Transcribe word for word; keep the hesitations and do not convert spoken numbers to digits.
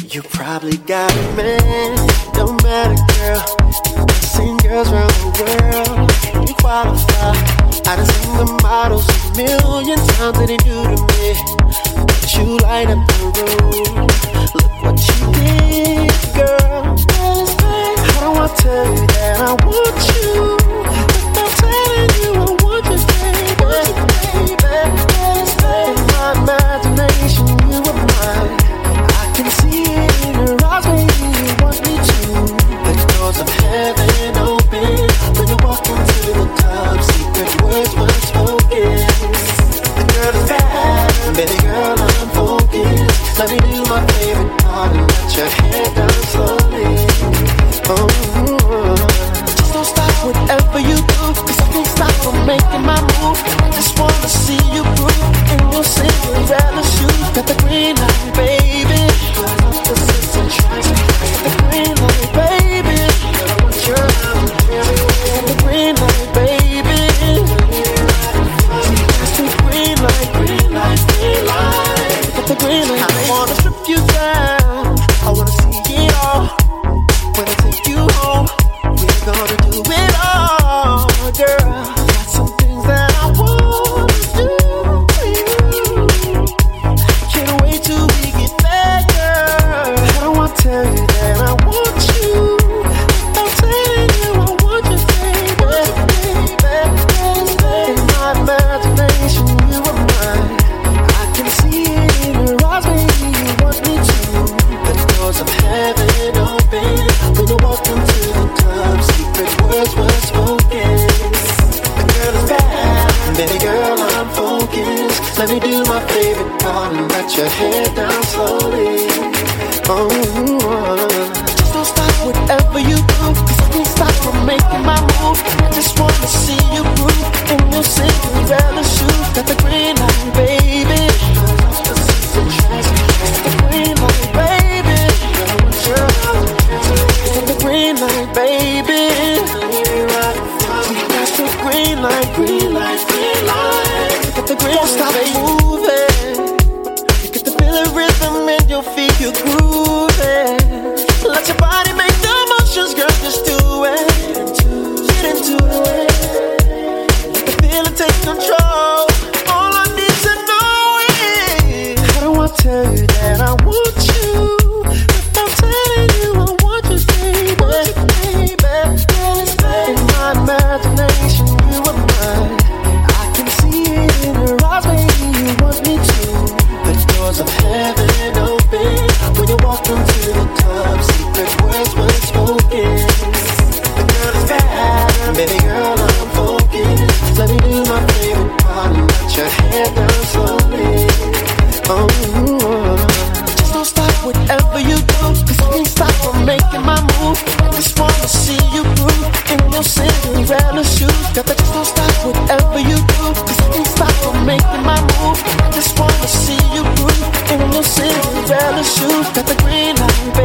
You probably got a man, don't matter, girl. I've seen girls around the world, you qualify. I done seen the models a million times that they do to me. But you light up the room. Look what you did, girl. I don't want to tell you that I want you, but I'm telling you I want you, baby, baby. In my imagination, you are mine. I can see it in your eyes, baby, you want me to. The doors of heaven open when you walk into the club. Secret words were spoken. The girl is bad, baby girl, I'm focused. Let me do my favorite part and let your head down slowly. Oh, just don't stop whatever you do, cause I can't stop from making my move. I just wanna see you groove in your Cinderella shoes. Got the green light, baby. The system tries to get the green light, baby. I want your love, got the green light, baby. That's the green light, green light, green light. Got the green light. I wanna strip you down. I wanna see it all. When I take you home, we're gonna do it all, girl. Got some things that I wanna do for you. Can't wait till we get there, girl. I don't wanna tell you that I want you, I'm telling you I want you, baby, baby. In my imagination, you are mine. I can see it in your eyes, baby, you want me to. The doors of heaven open when you walk into the club. Secret words were spoken. The girl is bad, baby girl, I'm focused. Let me do my favorite part and let your head down slowly. Oh, just don't stop whatever you do, cause I can't stop from making my move. I just wanna see you groove in your Cinderella shoes. Got the green light, baby. The green light, baby. Got the green light, baby. That's the green light, green light, green light. Got the green light, stop moving. You get the feel of rhythm in your feet, you're grooving. Let your body make the motions, girl, just do it. Get into it. Let the feeling take control. All I need to know is I don't want to tell you that I want you, but I'm telling you I want you, baby, baby. In my imagination, you are mine. I can see it in your eyes, baby, you want me to. The doors of heaven open when you walk into the club. Secret words were spoken. The girl is bad, baby girl, I'm focused. Let me do my favorite part and let your head down slowly. Oh, just don't stop whatever you do, cause I can't stop from making my move. I just wanna see you groove in your Cinderella shoes. Got the just don't stop whatever you do, cause I can't stop from making my move. I just wanna see you groove in your Cinderella shoes. Got the green light, baby.